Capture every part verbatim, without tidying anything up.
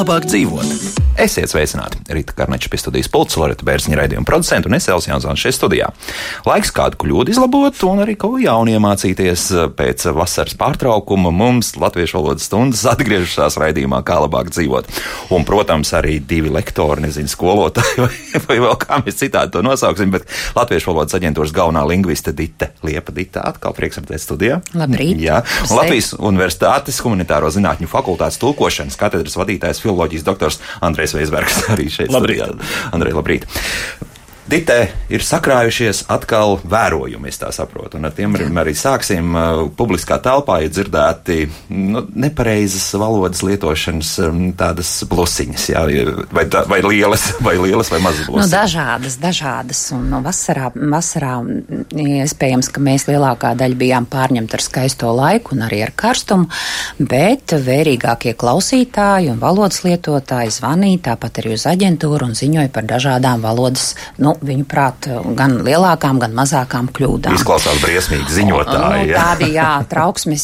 labāk dzīvot. Esiet sveicināti! Rīta Karneča pie studijas pults, Loreta Bērziņa raidījuma producenta un es Elvis Jansons šeit studijā. Laiks kādu kļūdu izlabot un arī kaut ko jaunu iemācīties. Pēc vasaras pārtraukuma mums latviešu valodas stundas atgriežas raidījumā Kā labāk dzīvot. Un, protams, arī divi lektori, nezinu, skolotāji vai, vai vēl kā mēs citādi to nosauksim, bet Latviešu valodas aģentūras galvenā lingviste Dite Liepa. Dita, atkal prieks redzēt studijā. Labrīt. Jā. Un Latvijas Universitātes humanitāro zinātņu fakultātes tulkošanas katedras vadītājs filoloģijas doktors Andrejs Veisbergs arī šeit studijā. Andrej, labrīt. Dite ir sakrājušies atkal vērojumi, es tā saprotu, un ar tiem arī sāksim. Publiskā telpā ir dzirdēti nu, nepareizas valodas lietošanas tādas blusiņas, jā, vai, vai lielas, vai lielas, vai mazas blusiņas. Nu, dažādas, dažādas, un no vasarā, vasarā iespējams, ka mēs lielākā daļa bijām pārņemti ar skaisto laiku un arī ar karstumu, bet vērīgākie klausītāji un valodas lietotāji zvanīja tāpat arī uz aģentūru un ziņoja par dažādām valodas, nu, viņu prāt, gan lielākām, gan mazākām kļūdām. Izklausās briesmīgi ziņotāji. Nu, tādi, jā, trauksmes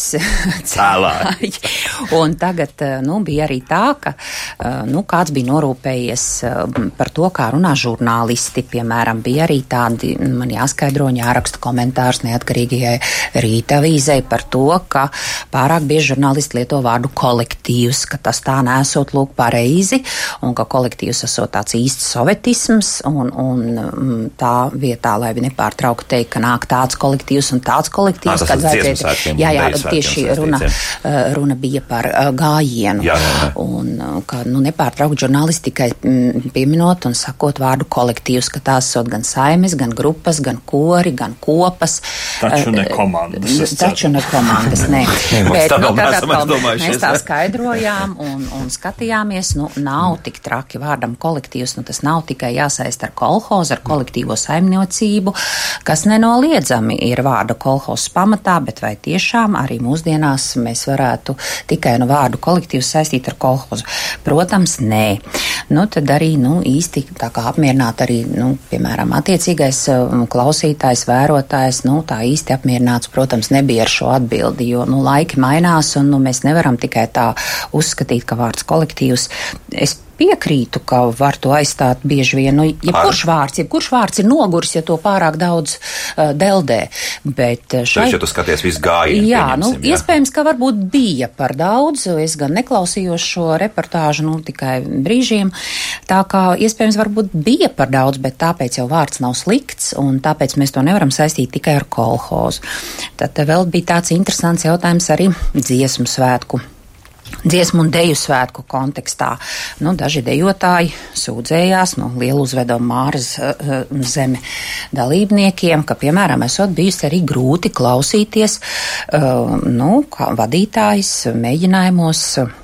cēlāji. Un tagad, nu, bija arī tā, ka, nu, kāds bija norūpējies par to, kā runā žurnālisti. Piemēram, bija arī tādi, man jāskaidro, jāraksta komentārs neatkarīgajai Rīta avīzei par to, ka pārāk bieži žurnālisti lieto vārdu kolektīvs, ka tas tā nesot lūk pareizi, un ka kolektīvs esot tāds īsts sovetisms, un, un tā vietā, lai nepārtraukti teikt, ka nāk tāds kolektīvs un tāds kolektīvs, Nā, kad vajadzētu. Jā, jā, tieši runa, runa bija par gājienu. Jā, jā, jā. Un, ka, nu, nepārtraukt žurnālisti tikai pieminot un sakot vārdu kolektīvs, ka tās esot gan saimes, gan grupas, gan kori, gan kopas. Taču ne komandas. Taču ne komandas, nē. Bet, nu, tad atkal mēs tā ne? skaidrojām un, un skatījāmies, nu, nav tik traki vārdam kolektīvs, nu, tas nav tikai jāsaist ar kolhozu, ar kolektīvo saimniecību, kas nenoliedzami ir vārda kolhozs pamatā, bet vai tiešām arī mūsdienās mēs varētu tikai no vārdu kolektīvs saistīt ar kolhozu? Protams, nē. Nu, tad arī, nu, īsti tā kā apmierināt arī, nu, piemēram, attiecīgais klausītājs, vērotājs, nu, tā īsti apmierināts, protams, nebija ar šo atbildi, jo, nu, laiki mainās un, nu, mēs nevaram tikai tā uzskatīt, ka vārds kolektīvs. Es piekrītu, ka var to aizstāt bieži vien, nu, jebkurš vārds, jebkurš vārds ir nogurs, ja to pārāk daudz uh, deldē, bet šai... Taču, ja tu skaties visu gājienu, jā, nu, jā. Iespējams, ka varbūt bija par daudz, es gan neklausījos šo reportāžu, nu, tikai brīžiem, tā kā iespējams varbūt bija par daudz, bet tāpēc jau vārds nav slikts, un tāpēc mēs to nevaram saistīt tikai ar kolhozu. Tad vēl bija tāds interesants jautājums arī dziesmu svētku. Dziesmu un deju svētku kontekstā. Nu, daži dejotāji sūdzējās no Lieluzveduma Māras uh, zeme dalībniekiem, ka, piemēram, esot bijusi arī grūti klausīties, uh, nu, kā vadītājs mēģinājumos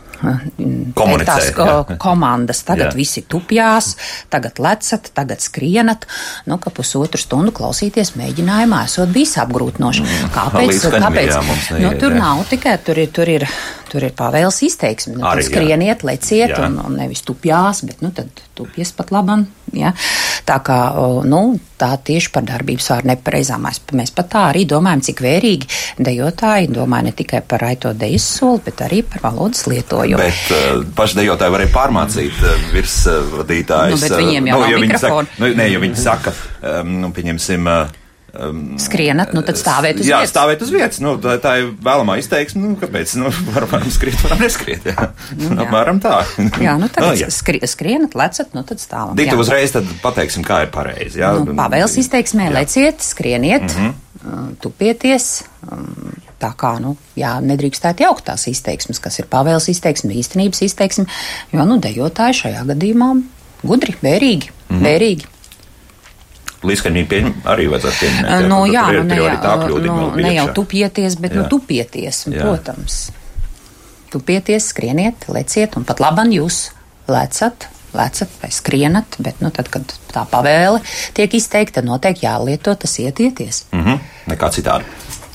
komunicēt, tās jā. Komandas. Tagad jā. Visi tupjās, tagad lecat, tagad skrienat. Nu, ka pusotru stundu klausīties mēģinājumā esot bijis apgrūtinoši. Kāpēc? kāpēc? Neiet, nu, tur jā. nav tikai, tur ir, tur ir, tur ir pavēles izteiksmi. Nu, Arī, skrieniet, leciet jā. un, un nevis tupjās, bet, nu, tad tupjas pat laban. Ja? Tā kā, nu, tā tieši par darbības vārdu nepareizām. Mēs, mēs pat tā arī domājam, cik vērīgi dejotāji domāja ne tikai par raito dejas soli, bet arī par valodas lietojumu. Bet uh, paši dejotāji varēja pārmācīt uh, virsvadītājus. Nu, bet viņiem jau uh, nav ja mikrofonu. Nu, ne, ja viņi saka, um, nu, pieņemsim... Uh, Um, Skrienat, nu tad stāvēt uz jā, vietas. Jā, stāvēt uz vietas. Nu, tā, tā ir vēlamā izteiksme. Nu, kāpēc? Nu, varam, varam skriet, varam neskriet. Jā. Nu, apmēram tā. Jā, nu tagad oh, jā. skri, skrienat, lecat, nu tad stāvam. Dita, uzreiz tad pateiksim, kā ir pareizi. Jā. Nu, pavēles izteiksmē, jā. Leciet, skrieniet, mm-hmm. tupieties. Tā kā, nu, jā, nedrīkstētu jaukt tās izteiksmes, kas ir pavēles izteiksme, īstenības izteiksme, jo, nu, dejotāji šajā gadījumā gudri, vērīgi, mm-hmm. vērīgi. Līdzskaņīgi arī vajadzētu pieminēt. Nu, jā, jā, nu, ne, jau, nu, ne jau iekšā. Tupieties, bet, jā. nu, tupieties, jā. Protams. Tupieties, skrieniet, leciet, un pat laban jūs lecat, lecat vai skrienat, bet, nu, tad, kad tā pavēle tiek izteikta, noteikti jālieto tas ietieties. Mhm, nekā citādi.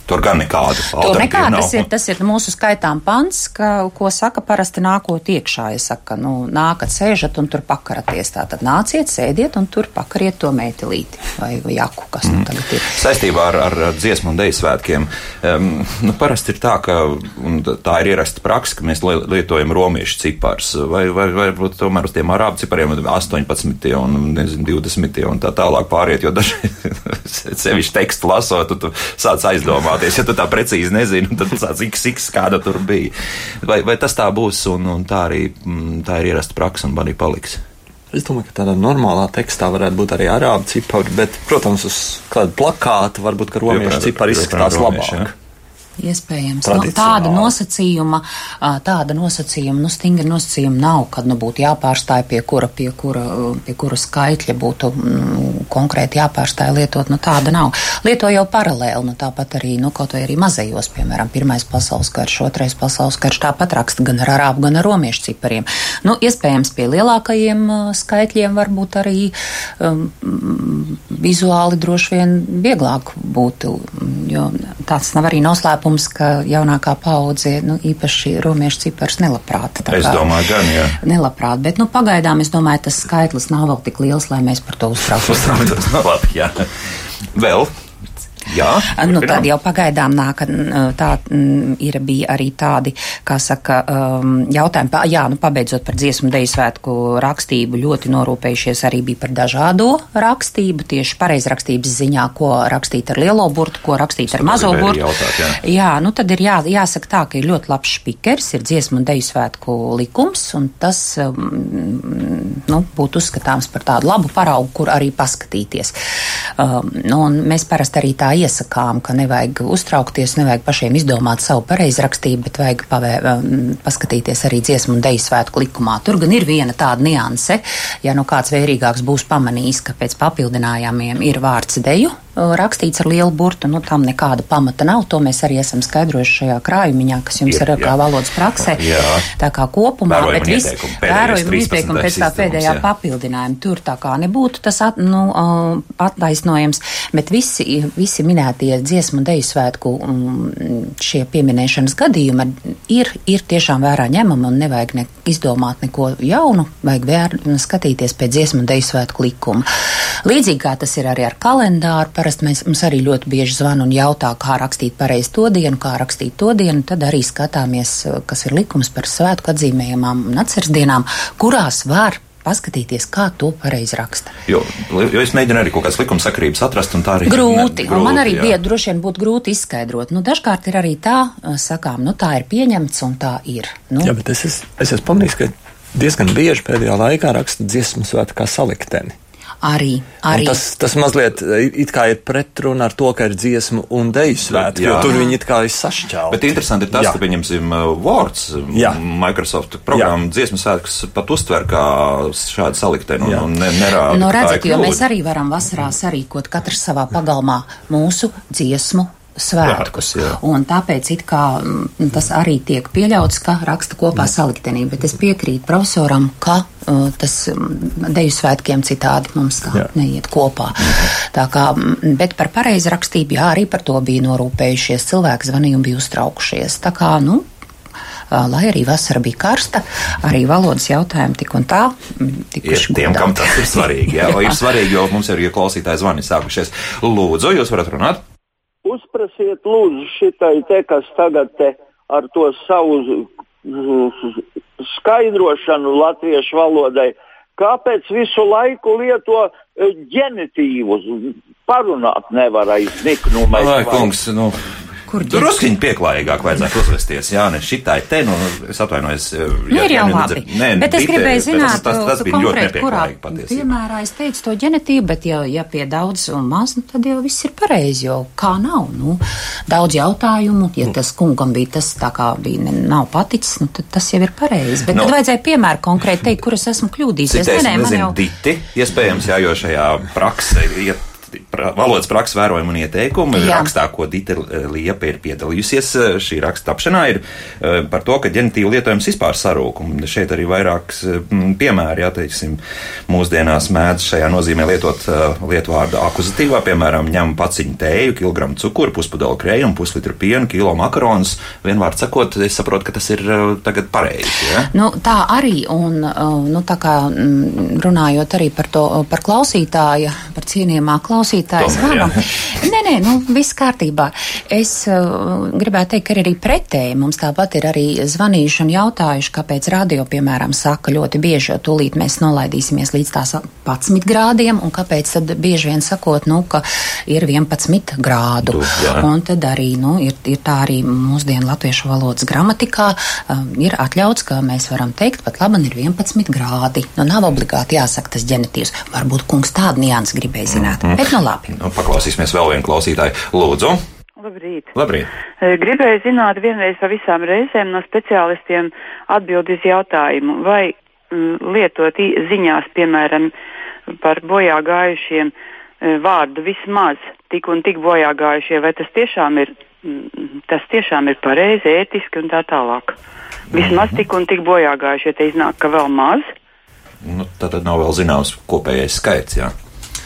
Tur gan nekādu alternatīvu nekā, nav. Tas ir, tas ir mūsu skaitām pants, ka, ko saka parasti nākot iekšā. Ja saka, nu, nākat, sēžat un tur pakaraties. Tātad nāciet, sēdiet un tur pakariet to mētelīti vai jaku, kas mm. nu tagad ir. Saistībā ar, ar, ar dziesmu un deju svētkiem, um, nu, parasti ir tā, ka tā ir ierasta praksa, ka mēs lietojam romiešu cipars, vai, vai, vai varbūt tomēr uz tiem arābu cipariem astoņpadsmit un, nezinu, divdesmit un tā tālāk pāriet, jo daži sevišķi tekstu lasot, tu, tu sāc aizdomāt. Ja tu tā precīzi nezini, tad tāds iks iks kāda tur bija. Vai, vai tas tā būs un, un tā arī tā ir ierasta praksa un arī paliks? Es domāju, ka tādā normālā tekstā varētu būt arī arābu cipari, bet, protams, uz kādu plakātu varbūt, ka romiešu cipari izskatās labāk. Ja? Iespējams. Nu, tāda nosacījuma, tāda nosacījuma, nu, stingra nosacījuma nav, kad, nu, būtu jāpārstāj pie kura, pie kura, pie kura skaitļa būtu mm, konkrēti jāpārstāj lietot, nu, tāda nav. Lieto jau paralēli, nu, tāpat arī, nu, kaut vai arī mazajos, piemēram, pirmais pasaules karš, otrais pasaules karš, tāpat raksta gan ar arābu, gan ar romiešu cipariem. Nu, iespējams, pie lielākajiem skaitļiem varbūt arī um, vizuāli droši vien vieglāk būtu, jo tāds nav arī noslēpums, ka jaunākā paudze, nu, īpaši romiešu cipars nelabprāt. Es domāju, gan, jā. Nelabprāt, bet, nu, pagaidām, es domāju, tas skaitlis nav vēl tik liels, lai mēs par to uztrauktos. Uztrauktos, no labi, jā. Vēl? Jā, nu, tad jau pagaidām nāk, tā ir bija arī tādi, kā saka, jautājumi, jā, nu, pabeidzot par dziesmu deju svētku rakstību, ļoti norūpējušies arī bija par dažādo rakstību, tieši pareizrakstības ziņā, ko rakstīt ar lielo burtu, ko rakstīt ar mazo burtu. Jautāt, jā. jā, nu, tad ir jā, jāsaka tā, ka ir ļoti labs špikers, ir dziesmu deju svētku likums, un tas, nu, būtu uzskatāms par tādu labu paraugu, kur arī paskatīties. Um, nu, un mēs parasti arī tā iesakām, ka nevajag uztraukties, nevajag pašiem izdomāt savu pareizrakstību, bet vajag pavē, paskatīties arī dziesmu un deju svētku likumā. Tur gan ir viena tāda nianse, ja nu kāds vērīgāks būs pamanījis, ka pēc papildinājumiem ir vārds deju rakstīts ar lielu burtu, nu tam nekāda pamata nav, to mēs arī esam skaidrojuši šajā krājumiņā, kas jums ir, ir kā valodas praksē. Jā. Tā kā kopumā, vērojuma bet viss vērojuma ieteikumi pēc tā pēdējā jā. papildinājuma, tur tā kā nebūtu tas at, nu, attaisnojams, bet visi, visi minētie dziesmu un deju svētku šie pieminēšanas gadījumi ir, ir tiešām vērā ņemami un nevajag ne, izdomāt neko jaunu, vajag vēr, skatīties pēc dziesmu un deju svētku likuma. Līdzīgi kā tas ir arī ar kalendāru, parasti mēs, mums arī ļoti bieži zvana un jautā, kā rakstīt pareizi to dienu, kā rakstīt to dienu, tad arī skatāmies, kas ir likums par svētku atzīmējumām un atceres dienām, kurās var paskatīties, kā to pareizi raksta. Jo, jo es mēģinu arī kaut kādas likumsakarības atrast, un tā arī grūti, ne, grūti un man arī jā. bija droši vien būtu grūti izskaidrot. Nu, dažkārt ir arī tā, sakām, nu tā ir pieņemts un tā ir. Nu. Jā, bet es, es, es esmu pamanījis, ka diezgan bieži pēdējā laikā raksta dziesmu svētku kā salikteni. Arī, arī. Tas, tas mazliet it kā ir pretruna ar to, ka ir dziesmu un deju svētki, jo tur viņi it kā ir sašķelti. Bet interesanti ir tas, jā. ka, pieņemsim, Words, jā. Microsoft programma dziesmu svētkus pat uztver kā šādu salikteni un, un ne, nerāda. Nu, redzat, jo mēs arī varam vasarā sarīkot katrs savā pagalmā mūsu dziesmu svētkus. Jā, un tāpēc it kā tas arī tiek pieļauts, ka raksta kopā saliktenī, bet es piekrītu profesoram, ka uh, tas deju svētkiem citādi mums tā jā. neiet kopā. Tā kā, bet par pareizrakstību, jā, arī par to bija norūpējušies, cilvēki zvanīja un bija uztraukušies. Tā kā, nu, lai arī vasara bija karsta, arī valodas jautājumi tik un tā tikuši ir tiem, godāti. kam tas ir svarīgi, jā, ir svarīgi, jo mums ir, ja klausītāji zvani sākušies. Lūdzu, jūs varat runāt? Uzprasiet lūdzu šitai te, kas tagad te ar to savu skaidrošanu latviešu valodai, kāpēc visu laiku lieto ģenitīvus, parunāt nevar aiz niknu. Vai, kungs, nu... Tur uzskiņi pieklājīgāk vajadzētu uzvesties, jā, ne šitai te, nu, es atvainojos. Nu, ir jau labi, nē, bet es gribēju zināt, tas, tas, tas bija ļoti nepieklājīgi patiesībā. Piemērā es teicu to ģenitīvu, bet ja, ja pie daudz un maz, nu, tad jau viss ir pareizi, jo kā nav, nu, daudz jautājumu, ja tas kungam bija tas tā kā bija, ne, nav paticis, nu, tad tas jau ir pareizi, bet nu, tad vajadzēja piemēru konkrēti teikt, kur es esmu kļūdīsies. Citēsim, nezinu, jau... diti, iespējams, jā, jo šajā praksē iet pra, valodas prakses vērojumi un ieteikumi. Jā. Rakstā, ko Dita Liepa ir piedalījusies šī raksta tapšanā, ir par to, ka ģenitīvu lietojums vispār sarūk. Un šeit arī vairāks piemēri, jā, teiksim, mūsdienās mēdz šajā nozīmē lietot lietvārdu akuzatīvā, piemēram, ņem paciņu tēju, kilogramu cukuru, puspudeli krējumu, puslitru pienu, kilo makaronus. Vienvārds sakot, es saprotu, ka tas ir tagad pareizi, ja? Nu, tā arī, un, nu, tā kā runājot arī par to, par klausītāju, par cienījumā klausītāju zvanu. Nē, nē, nu, viss kārtībā. Es uh, gribētu teikt, ka arī pretēji mums tāpat ir arī zvanījuši un jautājuši, kāpēc radio, piemēram, saka ļoti bieži, jo tūlīt mēs nolaidīsimies līdz tās padsmit grādiem, un kāpēc tad bieži vien sakot, nu, ka ir vienpadsmit grādu. Tu, un tad arī, nu, ir, ir tā arī mūsdienu latviešu valodas gramatikā um, ir atļauts, ka mēs varam teikt, pat laban ir vienpadsmit grādi. Nu, nav obligāti jāsaka tas ģenitīvs. Varbūt kungs tādu niansi gribēja zināt. Mm-hmm. Bet nu labi. Nu, paklausīsimies vēl vienu klausītāju. Lūdzu. Labrīt. Labrīt. Gribēju zināt vienreiz pa visām reizēm no speciālistiem atbildi uz jautājumu, vai m, lietot ziņās, piemēram, par bojā gājušiem vārdu vismaz tik un tik bojā gājušie, vai tas tiešām ir, tas tiešām ir pareizi, ētiski un tā tālāk. Vismaz tik un tik bojā gājušie, te iznāk, ka vēl maz. Nu, tad nav vēl zināms kopējais skaits, jā.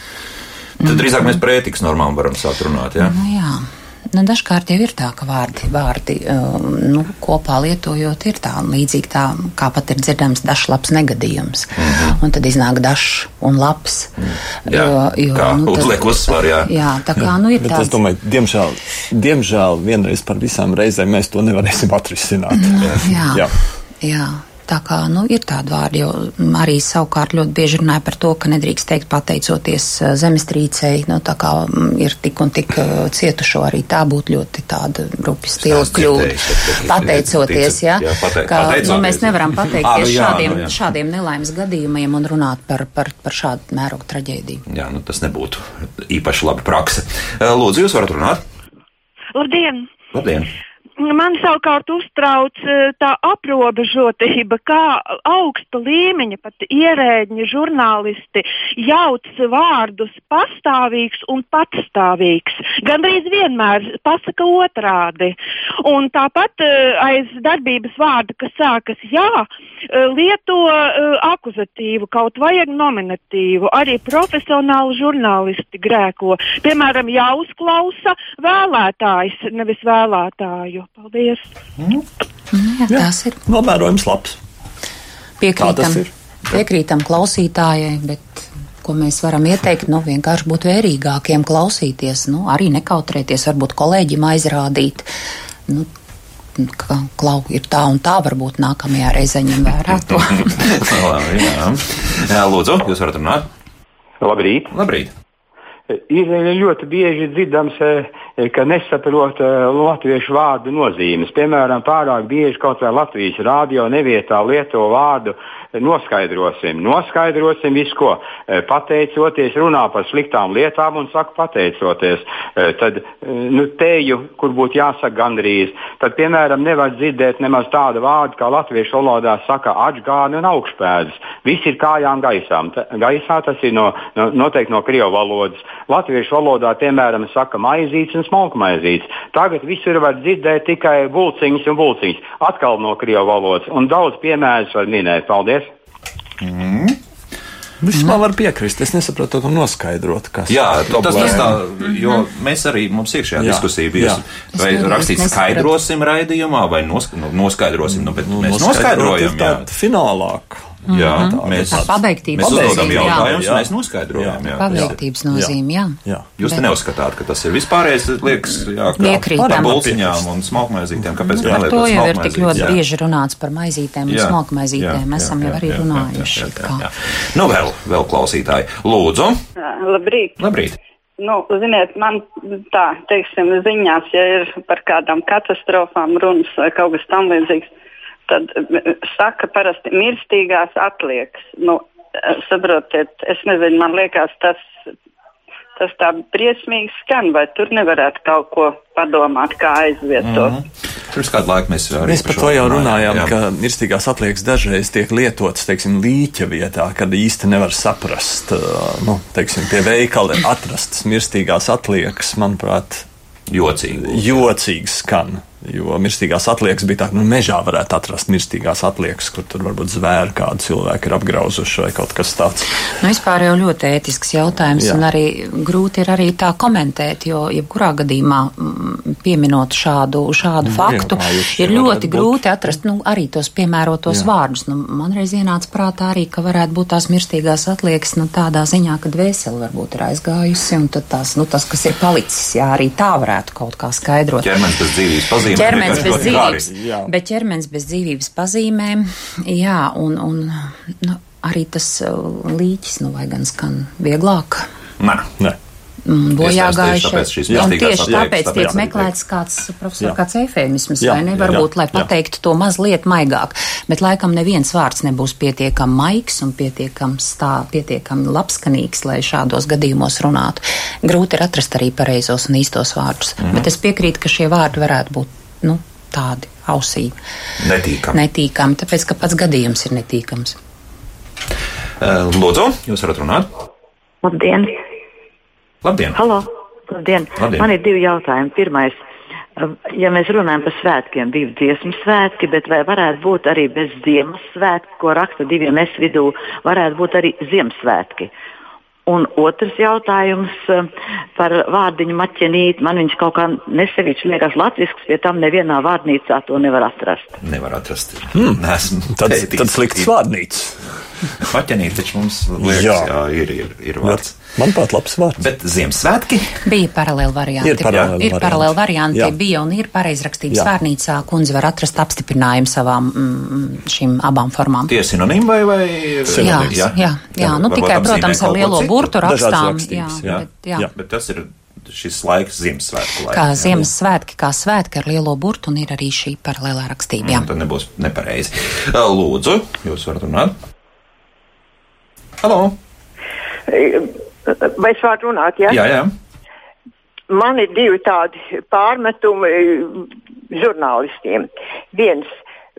Tad drīzāk mēs par ētikas normām varam sākt runāt, jā? Nu, jā. Nu, dažkārt jau ir tā, ka vārdi, vārdi nu, kopā lietojot ir tā, līdzīgi tā, kā pat ir dzirdams dažs labs negadījums. Mm-hmm. Un tad iznāk dažs un labs. Mm. Jā, jo, jo, kā nu, uzliek uzsvar, jā. Jā, tā kā, nu, ir bet tāds... es domāju, diemžēl, diemžēl vienreiz par visām reizēm mēs to nevarēsim atrisināt. Nu, jā, jā. jā. Tā kā, nu, ir tādi vārdi, jo arī savukārt ļoti bieži runāja par to, ka nedrīkst teikt pateicoties zemestrīcei, nu, tā kā ir tik un tik cietušo arī tā būtu ļoti tāda rupi stila kļūda. Pateicoties, jā, jā pate, ka, nu, mēs nevaram pateikties à, jā, šādiem, jā. šādiem nelaimes gadījumiem un runāt par, par, par šādu mērogu traģēdiju. Jā, nu, tas nebūtu īpaši laba prakse. Lūdzu, jūs varat runāt? Labdien! Labdien! Man savukārt uztrauc tā aprobežotība, kā augsta līmeņa pat ierēģi, žurnālisti jauc vārdus pastāvīgs un patstāvīgs. Gandrīz vienmēr pasaka otrādi. Un tāpat aiz darbības vārda, kas sākas jā, lieto akuzatīvu, kaut vajag nominatīvu. Arī profesionāli žurnālisti grēko. Piemēram, jāuzklausa vēlētājs, nevis vēlētāju. Paldies. Mm. Jā, jā, tās ir. Novērojums labs. Piekrītam, piekrītam klausītājai, bet ko mēs varam ieteikt, nu, vienkārši būt vērīgākiem, klausīties, nu, arī nekautrēties, varbūt kolēģim aizrādīt, nu, ka klau ir tā un tā, varbūt nākamajā reizē ņem vērā to. Labi, jā. Jā, lūdzu, jūs varat runāt? Labrīt. Labrīt. Ir ļoti bieži dzirdams, ka nesaprot latviešu vārdu nozīmes. Piemēram, pārāk bieži kaut vai Latvijas rādio nevietā lieto vārdu noskaidrosim. Noskaidrosim visu, ko pateicoties, runā par sliktām lietām un saka pateicoties. Tad, nu, teju, kur būtu jāsaka gandrīz. Tad, piemēram, nevar dzirdēt nemaz tādu vārdu, kā latviešu valodā saka atžgāni un augšpēdas. Viss ir kājām gaisām. Gaisā tas ir no, no, noteikti no krievu valodas. Latviešu valodā, piemēram, saka maizīts un smalkmaizīts. Tagad visur var dzirdēt tikai bulciņas un bulciņas. Atkal no krievu valodas. Un daudz piemērus var minēt. Paldies! Mm. Viss man var piekrist, es nesaprotu, to noskaidrot, kas jā, tas tas tā, jo mēs arī mums iekšējā jā, diskusija bija, vai rakstīt skaidrosim raidījumā, vai nosk- noskaidrosim, nu, bet nu, mēs noskaidrojam, jā. Finālāk. Jā, mm-hmm. mēs, pabeigtības mēs uzdodam nozīme, jautājumus, jā. Mēs noskaidrojam. Jā. Pabeigtības nozīme, jā. jā. Jūs te neuzskatāt, ka tas ir vispārējais, liekas, jā, kā par bulciņām un smalkmaizītēm, kāpēc par nelietot to jau ir tik smalkmaizītes? ļoti bieži runāts par maizītēm un smalkmaizītēm. Esam jau arī runājuši. Jā, jā, jā, jā. Nu, vēl, vēl klausītāji. Lūdzu. Labrīt. Labrīt. Nu, ziniet, man tā, teiksim, ziņās, ja ir par kādām katastrofām runas vai kaut kas tam līdzīgs, tad saka parasti mirstīgās atliekas. Nu, saprotiet, es nezinu, man liekas, tas, tas tā briesmīgi skan, vai tur nevarētu kaut ko padomāt, kā aizvietot. Mm-hmm. Pirms kādu laiku mēs arī mēs par to jau runājām, jā. Ka mirstīgās atliekas dažreiz tiek lietotas, teiksim, līķa vietā, kad īsti nevar saprast, nu, teiksim, pie veikala atrastas mirstīgās atliekas, manuprāt, jocīgi. Jocīgi skan. Jo mirstīgās atliekas bija tā, ka nu, mežā varētu atrast mirstīgās atliekas, kur tur varbūt zvēri kādu cilvēku ir apgrauzuši vai kaut kas tāds. Nu, vispār jau ļoti ētisks jautājums, jā. Un arī grūti ir arī tā komentēt, jo jebkurā gadījumā pieminot šādu, šādu nu, faktu, jā, ir ļoti grūti būt. Atrast nu, arī tos piemērotos jā. Vārdus. Nu, man reiz ienāca prātā arī, ka varētu būt tās mirstīgās atliekas nu, tādā ziņā, ka dvēseli varbūt ir aizgājusi, un tad tās, nu, tas, kas ir palicis, jā, arī tā varētu kaut kā skaidrot. Ķermenis bez dzīvības pazīmēm. Ķermenis bez dzīvības, bet ķermenis bez dzīvības pazīmēm, jā, un, un nu, arī tas līķis, nu, vai gan skan vieglāk. Nē, nē. Bojā gājuši, un tieši tāpēc tāpēc tiek meklēts kāds, profesor, jā. Kāds eifēmisms, vai ne, jā, varbūt, lai jā. Pateiktu to mazliet maigāk, bet laikam neviens vārds nebūs pietiekam maigs un pietiekam stā, pietiekam labskanīgs, lai šādos gadījumos runātu. Grūti ir atrast arī pareizos un īstos vārdus, mm-hmm. bet es piekrītu, ka šie vārdi varētu būt, nu, tādi ausī. Netīkami. Netīkami, tāpēc, ka pats gadījums ir netīkams. Lūdzu, jūs varat runāt? Labdien! Labdien! Halo! Labdien! Labdien. Man ir divi jautājumi. Pirmais, ja mēs runājam par svētkiem, divi dziesmu svētki, bet vai varētu būt arī bez Ziemassvētki, ko raksta diviem es vidū, varētu būt arī Ziemassvētki? Un otrs jautājums par vārdiņu maķenīt. Man viņš kaut kā nesevišķi liekas latvisks, pie tam nevienā vārnīcā to nevar atrast. Nevar atrast. Hmm. Tad, tad slikts vārnīts. Maķenīt taču mums liekas, jā, jā ir, ir, ir vārds. Man pat labs vārds. Bet Ziemassvētki? Bija paralēli varianti. Ir paralēli ir paralēli varianti, jā. Bija un ir pareizrakstības vārnīcā. Kundze var atrast apstiprinājumu savām mm, šīm abām formām. Tie sinonīmi vai? vai... Jā, jā, jā, jā. Nu tikai, protams, ar lielo burtu rakstām. Jā, jā. Bet, jā. jā, bet tas ir šis laiks Ziemassvētku laiks. Kā Ziemassvētki, kā svētki ar lielo burtu, un ir arī šī paralēlā rakstība. Jā. Tad nebūs nepareizi. Lūdzu, jūs varat runāt. Halo! Vai es varu runāt, jā? Jā, jā. Man ir divi tādi pārmetumi žurnālistiem. Viens,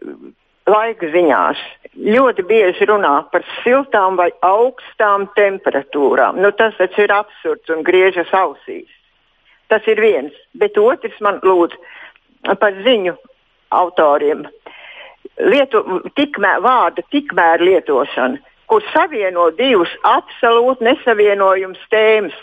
laika ziņās ļoti bieži runā par siltām vai augstām temperatūrām. Nu, tas taču ir absurds un griežas ausīs. Tas ir viens. Bet otrs man lūdzu par ziņu autoriem. Lietu, tikmēr, vārda tikmēr lietošana, kur savieno divus absolūti nesavienojums tēmas.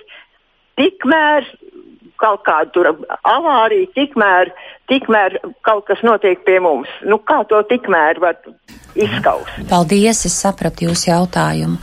Tikmēr kaut kāda tur avārija, tikmēr, tikmēr kaut kas notiek pie mums. Nu, kā to tikmēr var izskaust? Paldies, es sapratu jūsu jautājumu.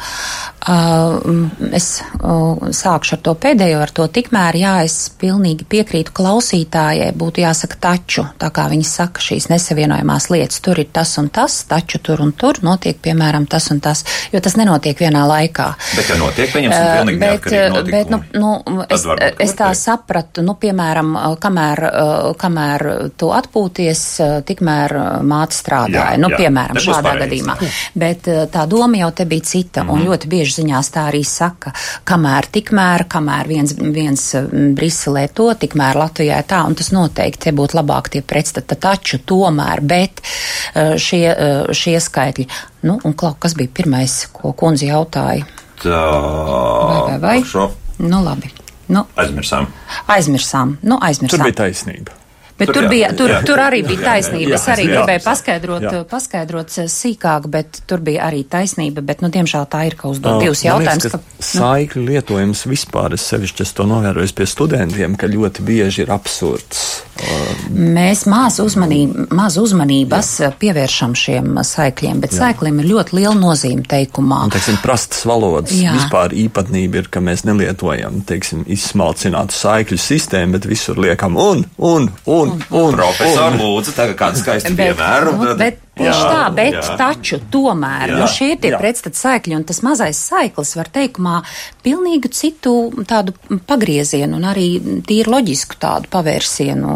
Uh, es uh, sākšu ar to pēdējo, ar to tikmēr, jā, es pilnīgi piekrītu klausītājai, būtu jāsaka taču, tā kā viņi saka šīs nesavienojamās lietas, tur ir tas un tas, taču tur un tur notiek, piemēram, tas un tas, jo tas nenotiek vienā laikā. Bet, ja notiek, pieņemsim uh, pilnīgi neatkarīgi notikumi. Bet, nu, nu, es, es tā sapratu, nu, piemēram, kamēr, kamēr tu atpūties, tikmēr māte strādāja, jā, nu, jā, piemēram, šādā gadījumā. Bet tā doma jau te bija cita, mm-hmm. un ļoti bieži ziņās tā arī saka, kamēr tikmēr, kamēr viens, viens Briselē to, tikmēr Latvijā tā, un tas noteikti te būtu labāk tie pretstata, taču tomēr, bet šie, šie skaitļi. Nu, un Klau, kas bija pirmais, ko kundze jautāja? Tā... Vai, vai, vai? Šo. Nu, labi. Nu, aizmirsām. Aizmirsām. Nu, aizmirsām. Tur bija taisnība. Bet tur, tur, bija, tur, jā. tur arī bija taisnība. Jā, es arī jā, gribēju jā. paskaidrot, jā. paskaidrot sīkāk, bet tur bija arī taisnība. Bet, nu, diemžēl tā ir, ka uzdod divus jautājumus. Ka, ka saikļu nu. lietojums vispār, es sevišķi es to novēroju pie studentiem, ka ļoti bieži ir absurds. Mēs maz, uzmanība, maz uzmanības pievēršam šiem saikļiem, bet jā. saikļiem ir ļoti liela nozīme teikumā. Un, teiksim, prastas valodas jā. vispār īpatnība ir, ka mēs nelietojam, teiksim, izsmalcinātu saikļu sistēmu, bet visur liekam un, un, un. Un, un, Profesor, lūdzu, tagad kādu skaistu piemēru. Nu, bet, tieši jā, tā, bet jā. taču tomēr, jā, nu šie ir tie pretstat saikļi, un tas mazais saiklis var teikumā pilnīgi citu tādu pagriezienu un arī tīri loģisku tādu pavērsienu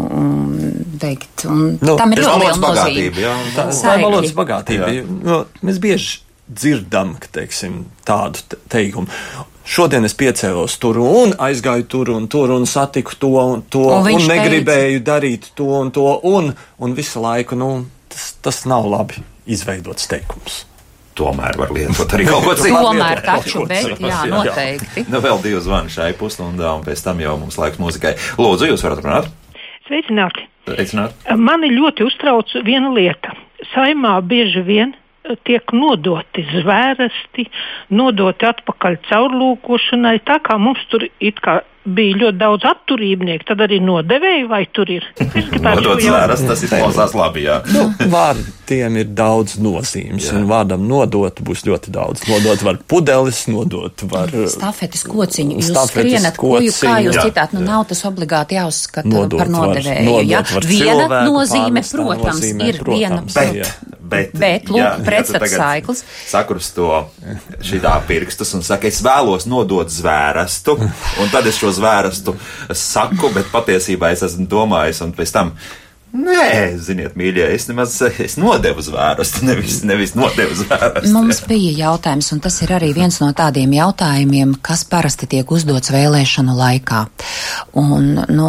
veikt. Un nu, tam ir ļoti liela nozīme. Tā, tā ir valodas bagātība. Nu, mēs bieži dzirdam, ka, teiksim, tādu te teikumu. šodien es piecēlos tur un aizgāju tur un tur un satiku to un to un, un negribēju teica. darīt to un to un, un visu laiku, nu, tas, tas nav labi izveidots teikums. Tomēr var lietot arī kaut ko citu. Tomēr taču, bet jā, noteikti. Nu, vēl divi zvani šai pusstundā, un pēc tam jau mums laiks mūzikai. Lūdzu, jūs varat runāt? Sveicināti. Sveicināti. Mani ļoti uztrauc viena lieta. Saimā bieži vien tiek nodoti zvērsti, nodoti atpakaļ caurlūkošanai, tā kā mums tur it kā bija ļoti daudz atturībnieku, tad arī nodevēji, vai tur ir? Nodot zvērsts, tas izklausās labi, jā. Nu, vārdiem ir daudz nozīmes, jā. Un vārdam nodot būs ļoti daudz. Nodot var pudelis, nodot var... Stafetes kociņu. Jūs stafetes skrienat, kociņu, kā jūs jā, citāt, nu jā. Nav tas obligāti jāuzskata nodot par nodevēju. Var, ja? Viena cilvēku, nozīme, protams, nozīmē, ir protams, viena. Bet, bet, bet lūk, pretstats saikls. Sakurs to šitā pirkstus un saka, es vēlos nodot zvērstu, un tad es šo zvērstu saku, bet patiesībā es esmu domājis, un pēc tam, nē, ziniet, mīļie, es nemaz, es nodevu zvērstu, nevis, nevis nodevu zvērstu. Mums bija jautājums, un tas ir arī viens no tādiem jautājumiem, kas parasti tiek uzdots vēlēšanu laikā. Un, nu,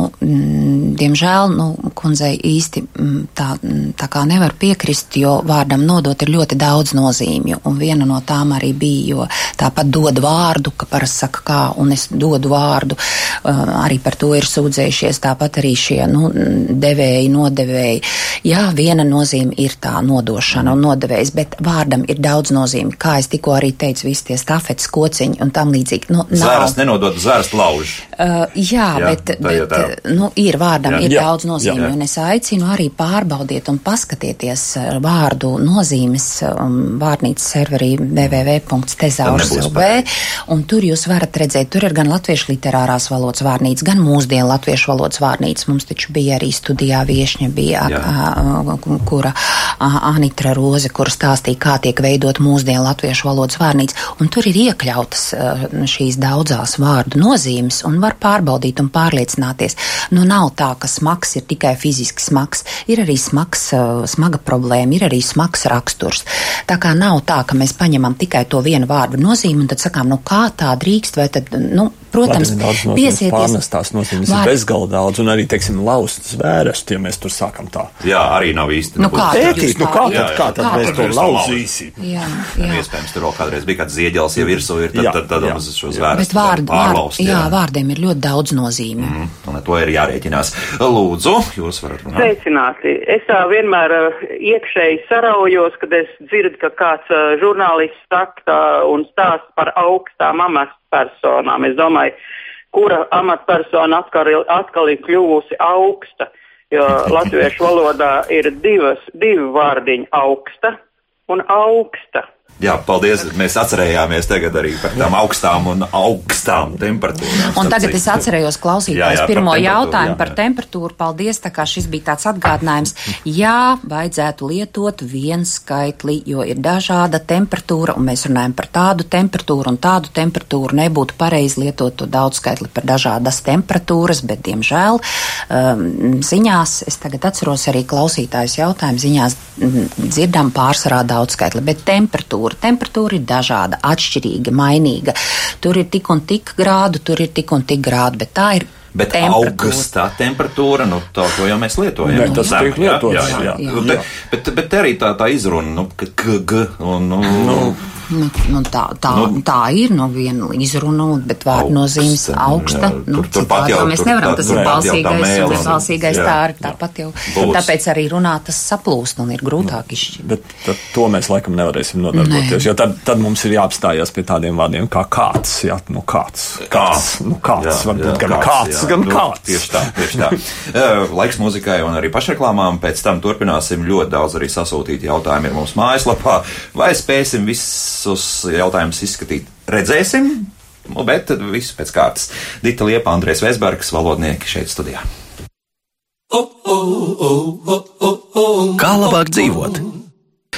diemžēl, nu, kundzei īsti tā, tā kā nevar piekrist, jo vārdam nodot ir ļoti daudz nozīmju, un viena no tām arī bija, jo tāpat dod vārdu, ka parasti saka kā, un es dodu vārdu, arī par to ir sūdzējušies, tāpat arī šie, nu, devēji, nodevēji. Jā, viena nozīme ir tā nodošana un nodevējs, bet vārdam ir daudz nozīmi, kā es tikko arī teicu, visi tie stafetes kociņi un tam līdzīgi. Nu, zvērst nenodot, zvērst lauž. Uh, jā, jā, bet, bet nu, ir vārdam, jā, ir jā, daudz nozīmi, jā, jā. Un es aicinu arī pārbaudiet un paskatieties vārdu nozīmes um, vārnīcas serverī w w w punkts tezaurs punkts l v, un tur jūs varat redzēt, tur ir gan latviešu literārās valodas vārnīca, gan mūsdienu latviešu valodas vārnīca. Mums taču bija arī studijā viešņa, bija, a, kura a, Anitra Roze, kura stāstīja, kā tiek veidot mūsdienu latviešu valodas vārnīca, un tur ir iekļautas a, šīs daudzās vārdu nozīmes, un var pārbaudīt un pārliecināties. Nu, nav tā, ka smags ir tikai fiziski smags, ir arī smags, smaga problēma, ir arī smags raksturs. Tā kā nav tā, ka mēs paņemam tikai to vienu vārdu nozīmi, un tad sakām, nu kā tā drīkst, vai tad, nu, protams, piesieties. Pārnestās nozīmes var... ir bezgalīgi daudz, un arī, teiksim, laust zvērstu, ja mēs tur sākam tā. Jā, arī nav īsti. Nu, kā tad, Ētīt, nu, kā tad, jā, jā, kā tad kā mēs to lauzīsim? Jā, jā. Iespējams, tur vēl kādreiz bija kāds zieģels, ja virsū ir, tad, jā, tad, tad jā, uz šo zvērstu bet vārd, pārlaust. Vārd, jā, jā, vārdiem ir ļoti daudz nozīmi. Mm, un to ir jārēķinās. Lūdzu, jūs varat runāt. Sveicināti. Es tā vienmēr uh, iekšēji saraujos, kad es dzirdu, ka kāds uh, žurnālists saka un stāsta par augstām amatpersonām. Es domāju, kura amatpersona atkal, atkal ir kļuvusi augsta, jo latviešu valodā ir divas, divi vārdiņi augsta un augsta. Jā, paldies. Mēs atcerējāmies tagad arī par tām augstām un augstām temperatūrām. Un tagad es atcerējos klausītājs pirmo jautājumu jā, par temperatūru. Paldies, tā kā šis bija tāds atgādinājums. Jā, vajadzētu lietot vienskaitli, jo ir dažāda temperatūra, un mēs runājam par tādu temperatūru un tādu temperatūru. Nebūtu pareizi lietot to daudzskaitli par dažādas temperatūras, bet, diemžēl, um, ziņās, es tagad atceros arī klausītājs jautājumu, ziņās dzirdam pārsvarā daudzskaitli, bet temperatūra. Temperatūra ir dažāda, atšķirīga, mainīga. Tur ir tik un tik grādu, tur ir tik un tik grādu, bet tā ir Bet temperatūra. Augstā temperatūra, nu, tā, to jau mēs lietojam. Ne, tas tiek lietots, jā. jā, jā. jā. jā. Bet, bet, bet arī tā, tā izruna, nu, ka k, g, un, nu, nu. Nu, nu, tā, tā, nu, tā ir, nu, viena izruna, bet vārdu nozīmes augsta. Jā, nu, tur, tur tā, jau, mēs tur, nevaram, tā, tas ir balsīgais, mēles, un balsīgais jā, tā ir tāpat jau. Būs. Tāpēc arī runā tas saplūst un ir grūtāk izšķirt. Bet tad, to mēs laikam nevarēsim nodarboties, jo tad, tad mums ir jāapstājās pie tādiem vārdiem kā kāds, jā, nu kāds, kāds, nu kāds, jā, varbūt jā, gan kāds, kāds gan nu, kāds. Tieši tā, tieši tā. Laiks muzikai un arī pašreklāmām, pēc tam turpināsim ļoti daudz arī sasūtīt jautājumi ir mums mājaslapā, vai spēsim visus jautājumus izskatīt. Redzēsim, bet visu pēc kārtas. Dita Liepa, Andrejs Vēsbergs, valodnieki šeit studijā. Kā labāk dzīvot?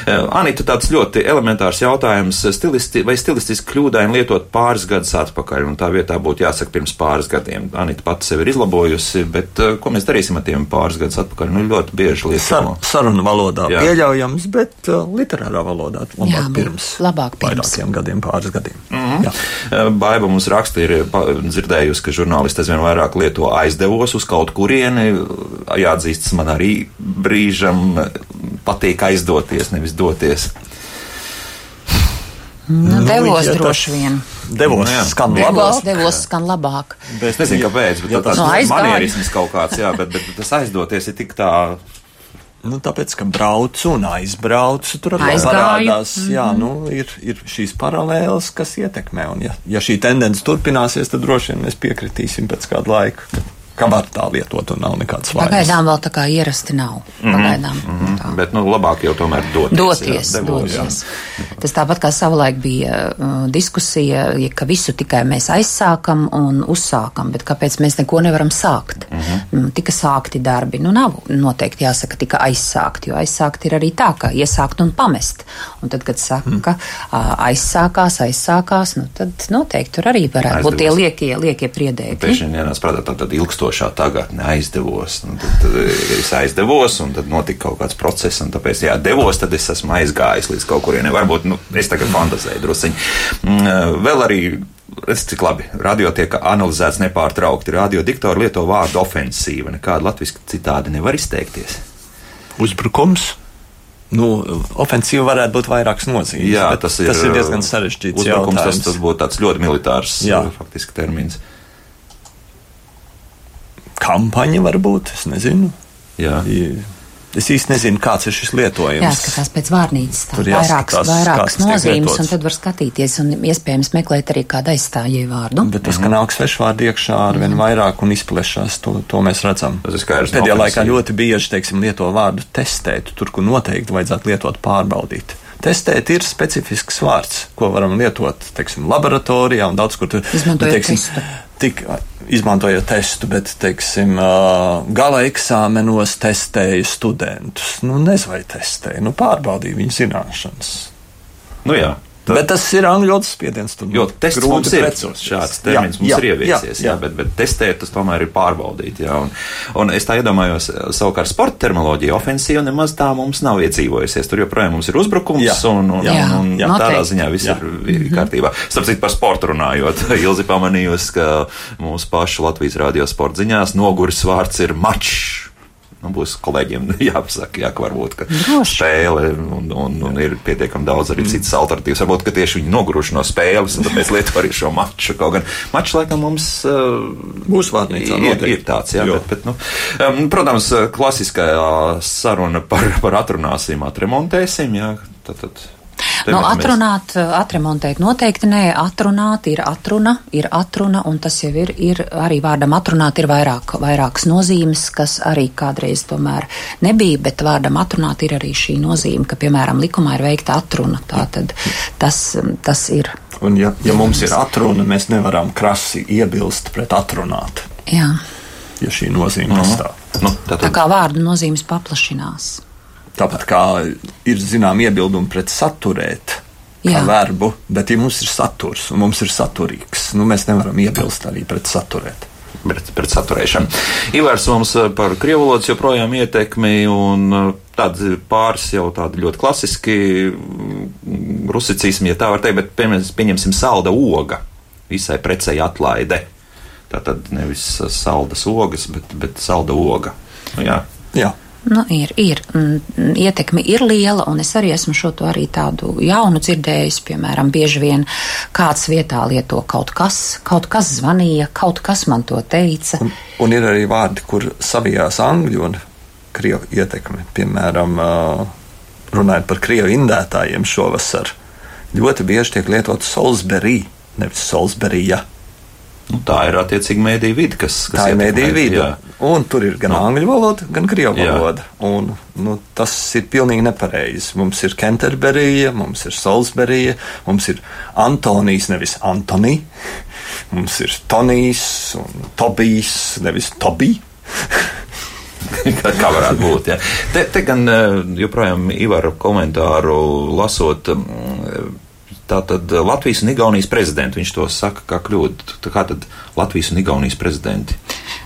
Anita, tāds ļoti elementārs jautājums. Stilisti, vai stilistiski kļūdaini lietot pāris gadus atpakaļ, un tā vietā būtu jāsaka pirms pāris gadiem? Anita pati sevi ir izlabojusi, bet ko mēs darīsim ar tiem pāris gadus atpakaļ? Nu, ļoti bieži lieto. Sar, saruna valodā jā. Pieļaujams, bet uh, literārā valodā labāk jā, pirms. Labāk pirms. Vairākiem gadiem, pāris gadiem. Mm-hmm. Jā. Baiba mums raksta, ir dzirdējusi, ka žurnālisti aizvien vairāk lieto aizdevos uz kaut kurieni. Jāatzīstas, man arī brīžam patīk aizdoties, nevis doties. Nu, devos ja droši vien. Devos jā. skan devos, labāk. Devos skan labāk. Es nezinu, kāpēc, bet ja tas no ir manierisms kaut kāds, jā, bet, bet tas aizdoties ir tik tā... Nu, tāpēc, ka braucu un aizbraucu, tur arī Aizgāju. parādās, mm-hmm. jā, nu, ir, ir šīs paralēles, kas ietekmē, un ja, ja šī tendence turpināsies, tad droši vien mēs piekritīsim pēc kādu laiku, ka, ka var tā lietot un nav nekāds vainas. Pagaidām vēl tā kā ierasti nav. Pagaidām. Mm-hmm. Mm-hmm. Bet, nu, labāk jau tomēr doties. Doties, jā, devos, doties. Jā. Tas tāpat kā savulaik bija uh, diskusija, ja, ka visu tikai mēs aizsākam un uzsākam, bet kāpēc mēs neko nevaram sākt? Mm-hmm. Tika sākti darbi. Nu, nav noteikti jāsaka tika aizsākt, jo aizsākt ir arī tā, ka iesākt un pamest. Un tad, kad saka, mm. uh, aizsākās, aizsākās, nu, tad noteikti tur arī varētu Aizdevos. Būt tie liekie, liekie priedēkļi. Pēkšņi jānās prātā tā tad ilgstošā tagadne aizdevos. Nu, tad, tad es aizdevos, un tad notika kaut kāds process, un tāpēc, jā, devos, tad es esmu aizgājis līdz kaut kurienei. Varbūt, nu, es tagad fantazēju drusciņi. Vēl arī, es cik labi, radio tiek analizēts nepārtraukti. Radio diktori lieto vārdu ofensīva. Nekāda latviski citādi nevar izteikties. Uzbrukums? Nu, ofensīva varētu būt vairākas nozīmes. Jā, tas ir, tas ir diezgan sarežģīts uzbrukums, jautājums. Tas, tas būtu tāds ļoti militārs, jā. Faktiski termins. Kampaņa varbūt, es nezinu. Jā. Es īsti nezinu, kāds ir šis lietojums. Jāskatās pēc vārnīcas, tā Tur vairākas, jāskatās, vairākas nozīmes, un lietots. tad var skatīties un iespējams meklēt arī kādu aizstājēju vārdu. Bet tas, ka nāk svešvārdi iekšā ar vien vairāk un izplešās, to, to mēs redzam. Pēdējā laikā ļoti bieži, teiksim, lieto vārdu testēt, tur, kur noteikti vajadzētu lietot pārbaudīt. Testēt ir specifisks vārds, ko varam lietot, teiksim, laboratorijā un daudz kur tur. Izmantojot teiksim, testu. Tik, izmantojot testu, bet, teiksim, gala eksāmenos testēju studentus. Nu, nezinu, vai testēju, nu, pārbaudīju viņu zināšanas. Nu, jā. Tad, bet tas ir angļu valodas spiediens. Jo tests mums ir šāds termins, mums jā, ir ieviecies, jā, jā. Jā, bet, bet testēt tas tomēr ir pārbaudīt. Jā, un, un es tā iedomājos, savukārt sporta terminoloģija ofensīva nemaz tā mums nav iedzīvojusies. Tur joprojām mums ir uzbrukums, jā, un, un, jā, un, un jā, tādā noteikti. ziņā viss jā. Ir, ir kārtībā. Starp citu par sportu runājot, Ilzi pamanījusi, ka mūsu pašu Latvijas radio sporta ziņās noguris vārds ir mačs. Nu, būs kolēģiem jāpasaka, jā, ka varbūt ka spēle un, un, un ir pietiekami daudz arī citas alternatīvas. Varbūt, ka tieši viņi noguruši no spēles, un tāpēc lieto arī šo maču. Kaut gan mačs, laikam, mums uh, būs vārnīcā. Ir, ir tāds, jā, bet, bet, nu, um, protams, klasiskā saruna par, par atrunāsim, atremontēsim, jā, tad, tad. Nu, atrunāt, atremontēt noteikti nē, atrunāt ir atruna, ir atruna, un tas jau ir, ir arī vārdam atrunāt ir vairāk, vairākas nozīmes, kas arī kādreiz tomēr nebija, bet vārdam atrunāt ir arī šī nozīme, ka, piemēram, likumā ir veikta atruna, tātad tas, tas ir. Un ja, ja mums ir atruna, mēs nevaram krasi iebilst pret atrunāt. Jā. Ja šī nozīme pastāv. Nu, tā, tā kā vārdu nozīmes paplašinās. Tāpat kā ir zinām iebildumi pret saturēt, kā jā. Verbu, bet ja mums ir saturs un mums ir saturīgs, nu mēs nevaram iebilst arī pret saturēt. Pret, pret saturēšanu. Ivars mums par krievu valodas joprojām ietekmi un tādi pāris jau tādi ļoti klasiski rusicismi, ja tā var teikt, bet pieņemsim salda oga, visai precei atlaide. Tātad nevis saldas ogas, bet, bet salda oga. Nu, jā. Jā. Nu, ir, ir. Ietekme ir liela, un es arī esmu šo to arī tādu jaunu dzirdējis, piemēram, bieži vien kāds vietā lieto kaut kas, kaut kas zvanīja, kaut kas man to teica. Un, un ir arī vārdi, kur savijās angļu un krievu ietekme. Piemēram, runājot par krievu indētājiem šovasar, ļoti bieži tiek lietot Salisbury, nevis Salisburyja. Nu, tā ir attiecīgi mēdīju vide, kas, kas tā ir mēdīju vide, jā. Un tur ir gan no. angļu valoda, gan krievu jā. Valoda. Un, nu, tas ir pilnīgi nepareizi. Mums ir Canterburyja, mums ir Salisburyja, mums ir Antonijs, nevis Antoni, mums ir Tonijs un Tobijs, nevis Tobi. kā varētu būt. Ja. Te, te gan joprojām Ivara komentāru lasot, tātad Latvijas un Igaunijas prezidenti, viņš to saka kā kļūdu. Tā kā tad Latvijas un Igaunijas prezidenti?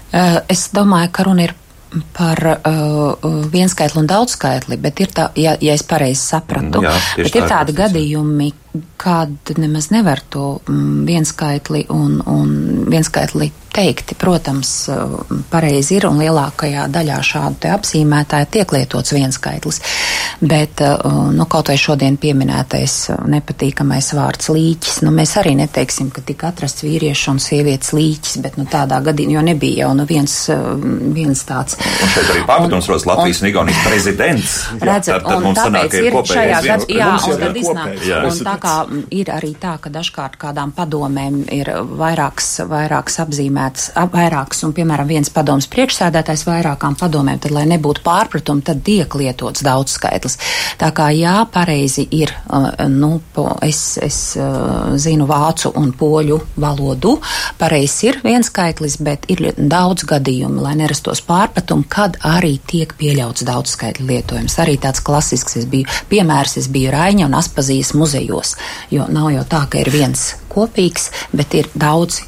Es domāju, ka runa ir par uh, vienskaitli un daudzskaitli, bet ir tā, ja, ja es pareizi sapratu, Jā, bet ir tādi gadījumi, kad nemaz nevar to mm, vienskaitli un, un vienskaitli teikti. Protams, pareizi ir un lielākajā daļā šādu te apzīmētāju tiek lietots vienskaitlis, bet nu, kaut vai šodien pieminētais nepatīkamais vārds līķis, nu mēs arī neteiksim, ka tika atrasts vīriešu un sievietes līķis, bet nu tādā gadījumā, jo nebija jau nu viens, viens tāds. Un šeit arī pārpratums rodas Latvijas un Igaunijas prezidents. Redzat, tad, tad un tāpēc ir šajā gadā, jā, un tad iznāk, un tā kā ir arī tā, ka dažkārt kādām padomēm ir vairāks, vairāks apzīmētas, vairāks, un, piemēram, viens padomas priekšsēdētājs vairākām padomēm, tad, lai nebūtu pārpratumi, tad tiek lietots daudzskaitlis. Tā kā jā, pareizi ir, nu, es, es zinu vācu un poļu valodu, pareizi ir vienskaitlis, bet ir daudz gadījumu, lai nerastos pārpratumi, kad arī tiek pieļauts daudzskaitļu lietojums. Arī tāds klasisks, es biju, piemērs, es biju Raiņa un Aspazijas muzejos, jo nav jau tā, ka ir viens kopīgs, bet ir daudz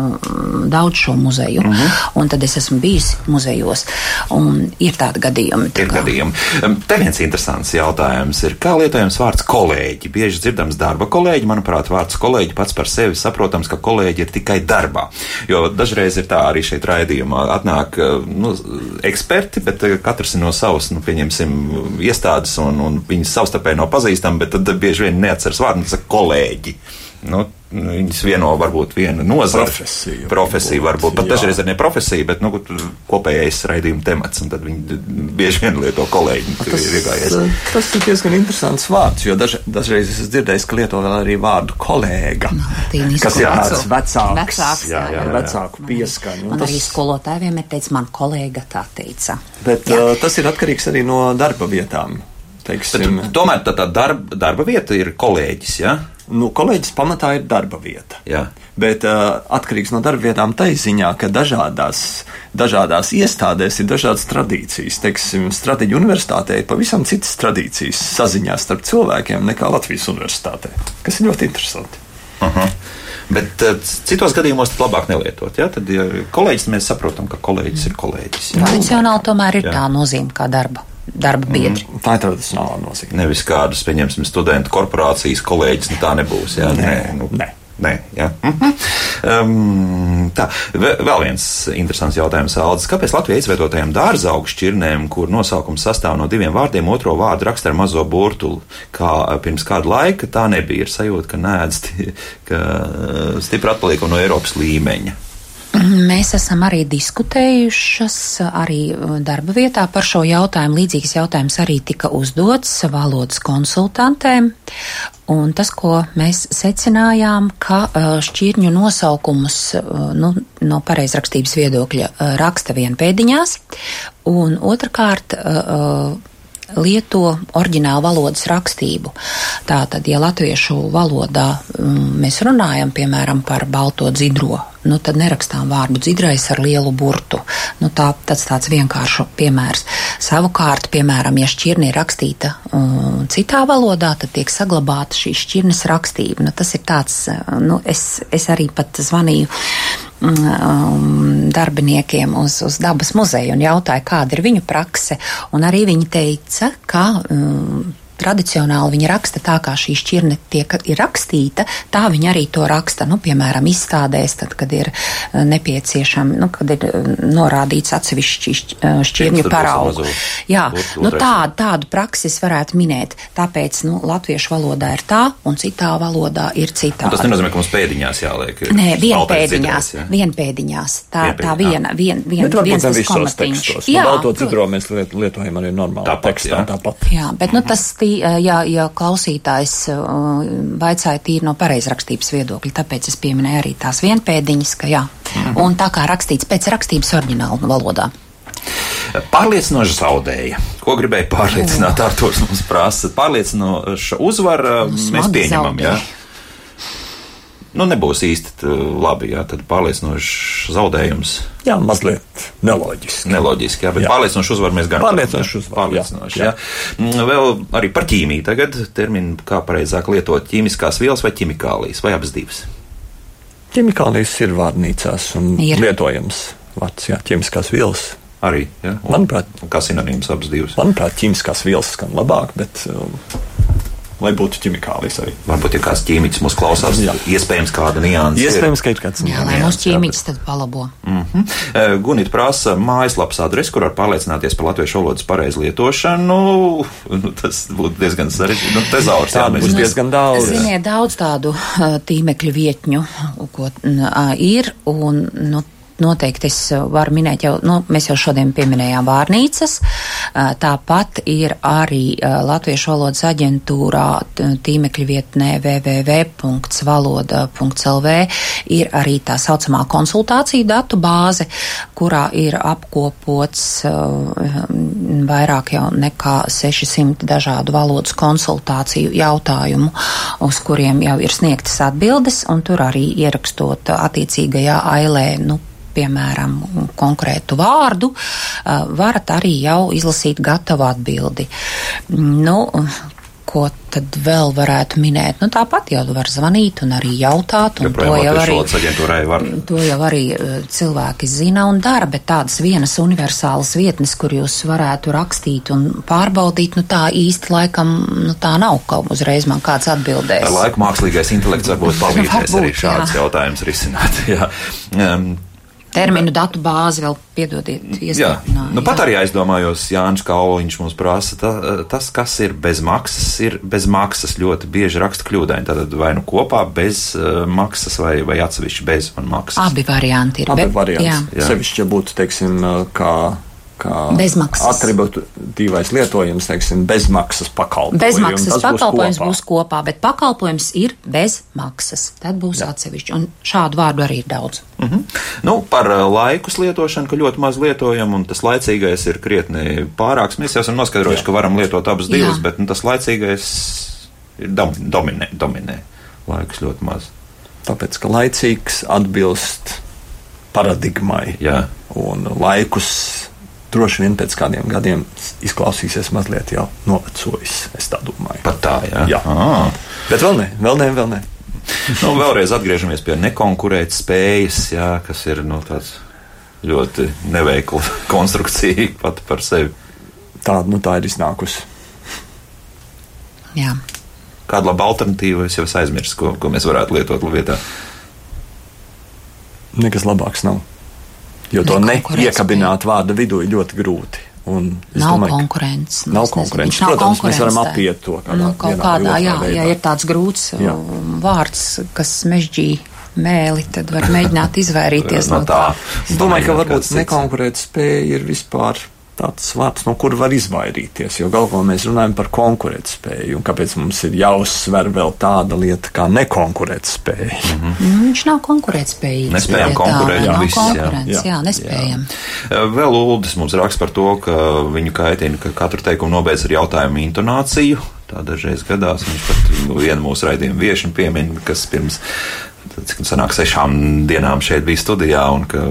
daudz šo muzeju, mm-hmm. un tad es esmu bijis muzejos, un ir tādi gadījumi. Tā ir kā... gadījumi. Te viens interesants jautājums ir, kā lietojams vārds kolēģi? Bieži dzirdams darba kolēģi, manuprāt, vārds kolēģi pats par sevi saprotams, ka kolēģi ir tikai darbā, jo dažreiz ir tā arī šeit raidījumā atnāk, nu, eksperti, bet katrs ir no savas, nu, pieņemsim, iestādes, un, un viņas savstarpēji nav pazīstami, bet tad bieži vien neatceras vārdu, un tas ir kolēģi. Nu, viņas vieno varbūt viena nozara. Profesija. Profesija varbūt. Pat dažreiz ir ne profesija, bet nu, kopējais raidījuma temats, un tad viņi bieži vien lieto kolēģi. Tas, tas ir diezgan interesants vārds, jo daž, dažreiz es dzirdēju, ka lieto vēl arī vārdu kolēga, no, kas ir tāds vecāks, vecāks jā, jā, jā, vecāku pieskaņu. Un tas... arī skolotāji vienmēr teica, man kolēga tā teica. Bet uh, tas ir atkarīgs arī no darba vietām. Teiksim. Bet, tomēr tā, tā darba, darba vieta ir kolēģis, ja? Nu, kolēģis pamatā ir darba vieta. Jā. Bet uh, atkarīgs no darba vietām tai ziņā, ka dažādās, dažādās iestādēs ir dažādas tradīcijas. Teiksim, Strateģu universitātē ir pavisam citas tradīcijas saziņā starp cilvēkiem nekā Latvijas universitātē, kas ir ļoti interesanti. Uh-huh. Bet uh, citos gadījumos tad labāk nelietot, ja? Tad ja kolēģis mēs saprotam, ka kolēģis ir kolēģis. Ja? Tradicionāli tomēr ir jā. Tā nozīme kā darba. Darba biedri. Mm, tā ir tradicionālā nozīme. Nevis kādas, pieņemsim, studentu korporācijas kolēģis, nu tā nebūs, jā? Nē, nu, nē. Nē, jā. Mm-hmm. Um, tā, vēl viens interesants jautājums, Aldis. Kāpēc Latvijā izvietotajām dārzaugu šķirnēm, kur nosaukums sastāv no diviem vārdiem, otro vārdu raksta ar mazo burtuli, kā pirms kāda laika, tā nebija? Ir sajūta, ka nēdz ka stipri atpaliekam no Eiropas līmeņa. Mēs esam arī diskutējušas arī darba vietā par šo jautājumu. Līdzīgs jautājums arī tika uzdots valodas konsultantēm. Un tas, ko mēs secinājām, ka šķirņu nosaukumus nu, no pareizrakstības viedokļa raksta vienpēdiņās, un otrkārt lieto oriģinālu valodas rakstību. Tātad, ja latviešu valodā mēs runājam, piemēram, par balto dzidro, nu tad nerakstām vārdu dzidrais ar lielu burtu. Nu tā, tas tāds vienkāršu piemērs. Savukārt, piemēram, ja šķirne ir rakstīta um, citā valodā, tad tiek saglabāta šī šķirnes rakstība. Nu tas ir tāds, nu es, es arī pat zvanīju um, darbiniekiem uz, uz dabas muzeju un jautāju, kāda ir viņu prakse, un arī viņi teica, ka um, tradicionāli viņi raksta tā, kā šī šķirne tiek ir rakstīta, tā viņi arī to raksta, nu, piemēram, izstādēs, tad, kad ir nepieciešami, nu, kad ir norādīts atsevišķi šķirņu paraugu. Jā, nu, tādu, tādu praksis varētu minēt, tāpēc, nu, latviešu valodā ir tā, un citā valodā ir citādi. Un tas nenozīmē, ka mums pēdiņās jāliek. Nē, vienpēdiņās, vienpēdiņās, tā, tā viena, vien, vien, viens tas komatiņš. Jā, balto dzidro mēs lietojam arī normāli tekstā, tāpat. Jā, bet, nu, tas Ja, ja klausītājs uh, vaicāja tīri no pareizrakstības viedokļa, tāpēc es pieminēju arī tās vienpēdiņas, ka jā. Mm-hmm. Un tā kā rakstīts pēc rakstības oriģināla valodā. Pārliecinoši zaudēja. Ko gribēja pārliecināt? Arturs mums prasa. Pārliecinoša uzvara nu, mēs pieņemam, jā? nu, nebūs īsti labi, jā, tad pārliecinošs zaudējums. Jā, mazliet neloģiski. Neloģiski, jā, bet jā. Pārliecinoši uzvar mēs gan. Pārliecinoši uzvar, pārliecinoši, jā. jā. Vēl arī par ķīmiju tagad terminu, kā pareizāk lietot ķīmiskās vielas vai ķimikālijas, vai abas divas? Ķimikālijas ir vārnīcās un ir. Lietojams vārds, jā, ķimiskās vielas. Arī, jā. Un, manuprāt, kā sinonīms abas divas? Manuprāt, ķimiskās vielas skan labāk, bet... Um, lai būtu ķimikālijas arī. Varbūt, ja kāds ķīmiķis mūs klausās, jā. Iespējams kāda nianses. Iespējams, ka ir kāds nianses. Jā, lai mūsu ķīmiķis tad palabo. Mm-hmm. Uh, Gunita prasa mājaslapas adresi, kur var pārliecināties par latviešu valodas pareizu lietošanu. Nu, tas būtu diezgan sarežģīti. Nu, tezaurs, jā, mēs būs diezgan daudz. Ziniet, daudz tādu uh, tīmekļu vietņu, ko uh, ir, un, nu, noteikti es varu minēt, jau, nu, mēs jau šodien pieminējām vārnīcas, tāpat ir arī Latviešu valodas aģentūrā tīmekļa vietnē w w w punkts valoda punkts l v ir arī tā saucamā konsultāciju datu bāze, kurā ir apkopots vairāk jau nekā sešsimt dažādu valodas konsultāciju jautājumu, uz kuriem jau ir sniegtas atbildes, un tur arī ierakstot attiecīgajā ailē, nu, piemēram, konkrētu vārdu, varat arī jau izlasīt gatavu atbildi. Nu, ko tad vēl varētu minēt? Nu, tāpat jau var zvanīt un arī jautāt, un to jau arī, to jau arī cilvēki zina un dara, bet tādas vienas universālas vietnes, kur jūs varētu rakstīt un pārbaudīt, nu tā īsti laikam, nu tā nav, ka uzreiz man kāds atbildēs. Ar laiku mākslīgais intelekts varbūt palīdzēs arī šādus jautājumus risināt. Jā. Um, Terminu datu bāzi vēl piedodiet. Jā, nu pat arī aizdomājos, Jānis Kauliņš mums prasa, ta, tas, kas ir bez maksas, ir bez maksas ļoti bieži raksta kļūdaini. Tātad vai nu kopā bez uh, maksas vai, vai atsevišķi bez un maksas. Abi varianti ir. Abi varianti. Jā. Jā. Sevišķi, ja būtu, teiksim, kā... kā atributīvais lietojums, teiksim, bezmaksas pakalpojums. Bezmaksas pakalpojums būs kopā. būs kopā, bet pakalpojums ir bez maksas. Tad būs Jā. atsevišķi. Un šādu vārdu arī ir daudz. Mm-hmm. Nu, par laikus lietošanu, ka ļoti maz lietojam, un tas laicīgais ir krietni pārāks. Mēs jau esam noskaidrojuši, Jā. ka varam lietot abas divas, bet nu, tas laicīgais ir dom, dominē, dominē. Laikus ļoti maz. Tāpēc, ka laicīgs atbilst paradigmai. Jā. Un laikus droši vien pēc kādiem gadiem izklausīsies mazliet jau novecojis, es tā domāju. Pat tā, jā? Jā. Ah. Bet vēl ne, vēl ne, vēl ne. Nu, vēlreiz atgriežamies pie nekonkurēt spējas, jā, kas ir, nu, tāds ļoti neveikla konstrukcija pat par sevi. Tā, nu, tā ir iznākusi. Jā. Kāda laba alternatīva, es jau aizmirsu, ko, ko mēs varētu lietot vietā? Nekas labāks nav. Jo to neiekabināt vārda vidū ir ļoti grūti. Un nav domāju, konkurences. Nav konkurences. Protams, mēs varam apiet to kādā, nu, kaut kādā, jā, veidā. Ja ir tāds grūts jā. vārds, kas mežģī mēli, tad var mēģināt izvairīties no tā. Es domāju, ka varbūt nekonkurēt spēja ir vispār tāds vārds, no kura var izvairīties, jo galvā mēs runājam par konkurētspēju, un kāpēc mums ir jāuzsver vēl tāda lieta kā nekonkurētspēja. Mm-hmm. Nu, viņš nav konkurētspējīgs. Nespējam konkurēt. Jā, viss, jā. jā. jā, nespējam. Jā. Vēl Uldis mums raksta par to, ka viņu kaitina, ka katru teikumu nobeidz ar jautājumu intonāciju. Tā dažreiz gadās. Viņš pat vienu mūsu raidījumu viešanu piemin, kas pirms, cik sanāk, sešām dienām šeit bija studijā, un ka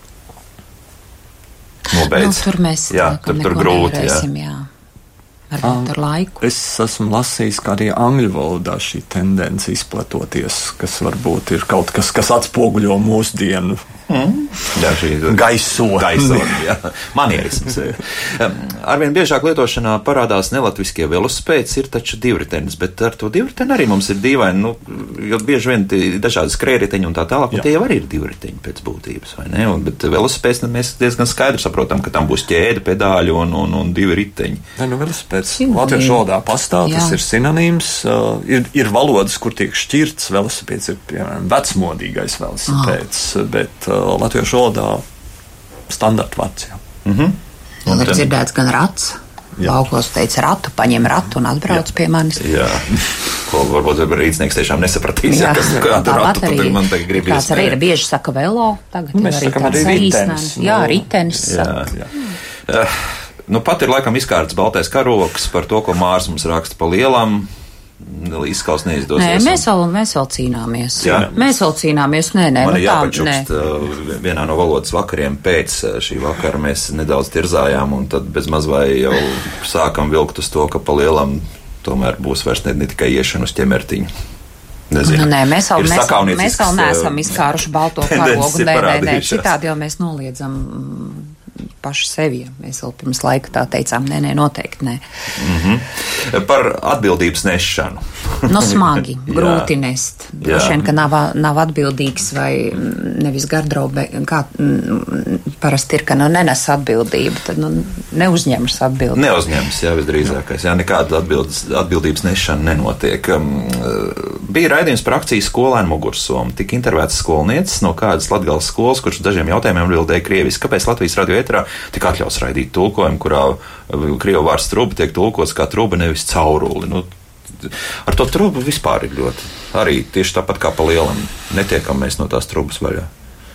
nobeidz. Nu, tur mēs jā, tur, tur grūti, jā. jā. Varbūt ar laiku. Es esmu lasījis, ka arī angļu valodā šī tendence izplatoties, kas varbūt ir kaut kas, kas atspoguļo mūsdienu mm. jā, šī gaisotni. Gaisotni, jā. Manierisms. Arvien biežāk lietošanā parādās nelatviskie velosipēds, ir taču divritenis, bet ar to divriteni arī mums ir dīvaini, nu, jo bieži vien dažādi skrējriteņi un tā tālāk, un tie jau arī ir divriteņi pēc būtības, vai ne? Un, bet velosipēds, mēs diezgan skaidri saprotam, ka tam būs ķēde, pedāļi un, un, un divi riteņi. Ne, nu, velosipēds latviešu valodā pastāv, jā. Tas ir sinonīms, uh, ir, ir valodas, kur tiek šķirts velosipēds, ir, piemēram, vecmodīgais velosipēds, oh. bet uh, latviešu valodā standarta vārds, jā. Mhm. Un ir dzirdēts gan rats. Jā. Laukos teica ratu, paņem ratu un atbrauc jā. Pie manis. Jā, ko varbūt rīcnieks tiešām nesapratīs, jā, kas kādu ratu tad man tagad grib izsmēt. Kāds arī ir bieži saka velo, tagad nu, mēs arī sakam arī ritenis. Jā, ritenis. Jā, jā. Uh, nu pat ir laikam izkārts baltais karoks par to, ko Mārs mums raksta pa lielam. izskaus neizdosies. Nē, mēs vēl, mēs vēl cīnāmies. Jā. Mēs vēl cīnāmies. Nē, nē, Man nu ir tā, jāpačukst, nē. vienā no valodas vakariem pēc šī vakara mēs nedaudz tirzājām, un tad bez maz vai jau sākam vilkt uz to, ka pa lielam tomēr būs vairs ne, ne tikai iešana uz ķemertiņu. Nezinu. Nu, nē, mēs vēl, mēs, vēl, mēs vēl neesam uh, izkāruši balto karogu. Nē, nē, nē, parādījušās. citādi jau mēs noliedzam paši sevi. Mēs vēl pirms laika tā teicām, nē, nē, noteikti nē. Mm-hmm. Par atbildības nešanu. Nu, smagi, grūti nest. Droši vien, ka nav, nav atbildīgs vai nevis garderobe, kā parasti ir, ka nu nenes atbildību, tad nu neuzņemas atbildību. Neuzņemas, jā, visdrīzākais. Jā, nekāda atbildes, atbildības nešana nenotiek. Bija raidījums par akciju Skolēnu mugursomu. Tik intervētas skolnieces no kādas Latgales skolas, kurš dažiem jautājumiem atbildēja krieviski. Kāpēc Latvijas radio ēterā tik atļaus raidīt tulkojumu, kurā krievu vārds truba tiek tulkots kā truba, nevis cauruli? Nu, ar to trubu vispār ir ļoti. Arī tieši tāpat kā pa lielam netiekam mēs no tās trubas vaļā.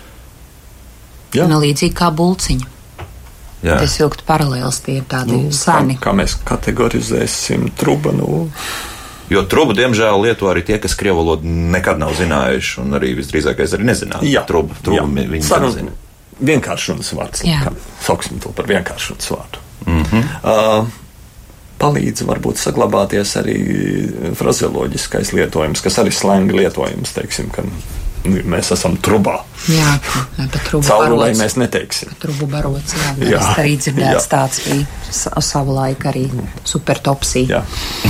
Jā. Nu, līdzīgi kā bulciņa. Jā. Tas vilkt paralēls, tie ir tādi nu, sani. Kā, kā mēs kategorizēsim truba, nu... Jo trubu, diemžēl, lieto arī tie, kas krievu valodu nekad nav zinājuši, un arī visdrīzākais arī nezinātu. Jā. Trubu, trubu Jā. viņi Sarun, nezina. Vienkāršunas vārds. Jā. Sauksim to par vienkāršunas vārdu. Mm-hmm. Uh, palīdz varbūt saglabāties arī frazeoloģiskais lietojums, kas arī slenga lietojums, teiksim, ka nu, mēs esam trubā. Jā, bet trubu Caurulē barots. mēs neteiksim. Trubu barots, jā. Jā. Es arī dzirdēts Jā. tāds bija savu laiku arī supertopsī. Jā.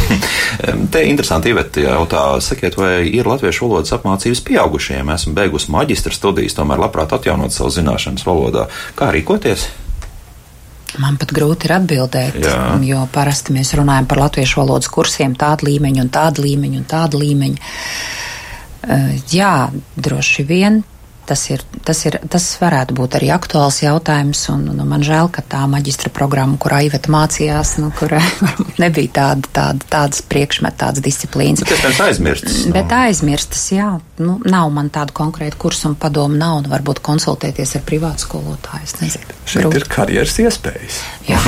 Te interesanti, Iveta, jautā, sakiet, vai ir latviešu valodas apmācības pieaugušajiem? Esmu beigusi maģistra studijas, tomēr labprāt atjaunot savu zināšanas valodā. Kā rīkoties? Man pat grūti ir atbildēt, Jā. jo parasti mēs runājam par latviešu valodas kursiem, tādu līmeņu un tādu līmeņu un tādu līmeņu. Uh, jā, droši vien tas, ir, tas, ir, tas varētu būt arī aktuāls jautājums, un, un man žēl, ka tā maģistra programma, kurā Iveta mācījās, nu, kurai nebija tāda, tāda, tādas priekšmet, tādas disciplīnas. Bet tas aizmirstas. Bet aizmirstas, jā. Nu, nav man tādu konkrētu kursu un padomu nav, un varbūt konsultēties ar privātu skolotāju, es nezinu. Šeit Grūt. Ir karjeras iespējas. Jā.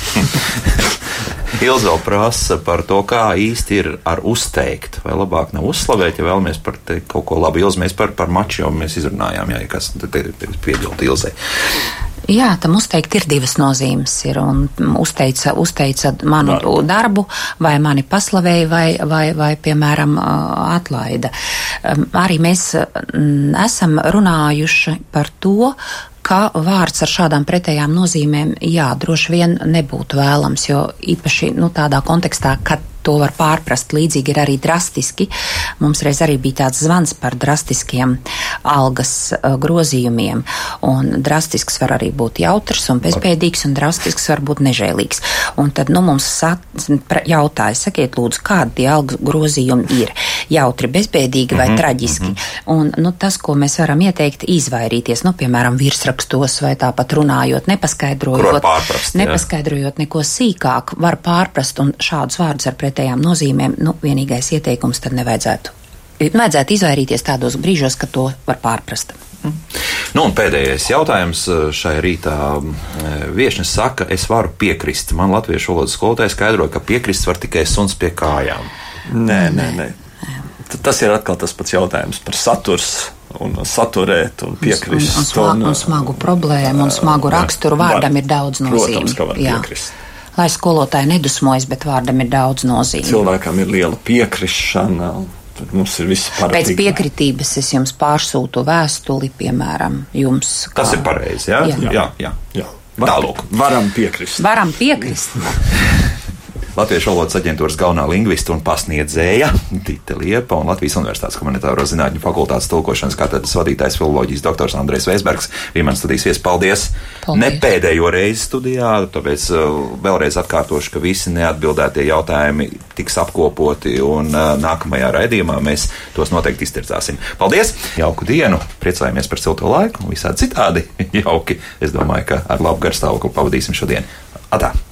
Ilzo prasa par to, kā īsti ir ar uzteikt. Vai labāk nav uzslavēt, ja vēlamies par te kaut ko labu. Ilzi, mēs par, par maču jau mēs izrunājām, jā, kas te, te, te piebilda Ilzei. Jā, tam uzteikt ir divas nozīmes. Ir, un uzteica, uzteica manu Darbu. darbu, vai mani paslavēja, vai, vai, vai piemēram, atlaida. Arī mēs esam runājuši par to, ka vārds ar šādām pretējām nozīmēm, jā, droši vien nebūtu vēlams, jo īpaši nu, tādā kontekstā, kad to var pārprast, līdzīgi ir arī drastiski. Mums reiz arī bija tāds zvans par drastiskiem algas uh, grozījumiem, un drastisks var arī būt jautrs un bezbēdīgs, un drastisks var būt nežēlīgs. Un tad, nu, mums sat, jautāja, sakiet lūdzu, kādi tie algas grozījumi ir? Jautri, bezbēdīgi vai mm-hmm, traģiski? Mm-hmm. Un, nu, tas, ko mēs varam ieteikt, izvairīties, nu, piemēram, virsrakstos vai tāpat runājot, nepaskaidrojot, pārprast, nepaskaidrojot neko sīkāk, var pārprast, un šādus vārdus ar pretējām nozīmēm, nu, vienīgais ieteikums tad nevajadzētu. Vajadzētu izvairīties tādos brīžos, ka to var pārprast. Mm. Nu, un pēdējais jautājums šai rītā. Viešnis saka, es varu piekrist. Man latviešu valodas skolotāji skaidroja, ka piekrist var tikai suns pie kājām. Nē, nē, nē. Tas ir atkal tas pats jautājums par saturs un saturēt un piekrist. Un, un, smagu, un, un smagu problēmu un smagu raksturu vārdam var, ir daudz nozīmi. Protams, ka var Jā. piekrist. Lai skolotāji nedusmojas, bet vārdam ir daudz nozīmi. Cilvēkam ir liela piekrišana. Tad mums ir viss pareizi. Pēc piekritības es jums pārsūtu vēstuli, piemēram, jums. Kā... Tas ir pareizi, jā? Jā, jā. jā. jā. Var, Tālūk. Varam piekrist. Varam piekrist. Latviešu valodas aģentūras galvenā lingvista un pasniedzēja Dita Liepa un Latvijas Universitātes humanitāro zinātņu fakultātes tulkošanas katedras vadītājs filoloģijas doktors Andrejs Veisbergs. Vienmēr studijas viesis, paldies. paldies! Ne pēdējo reizi studijā, tāpēc vēlreiz atkārtošu, ka visi neatbildētie jautājumi tiks apkopoti un nākamajā raidījumā mēs tos noteikti iztirdzāsim. Paldies! Jauku dienu! Priecājamies par silto laiku un visādi citādi jauki. Es domāju, ka ar labu garstāvokli pavadīsim šodien. Atā!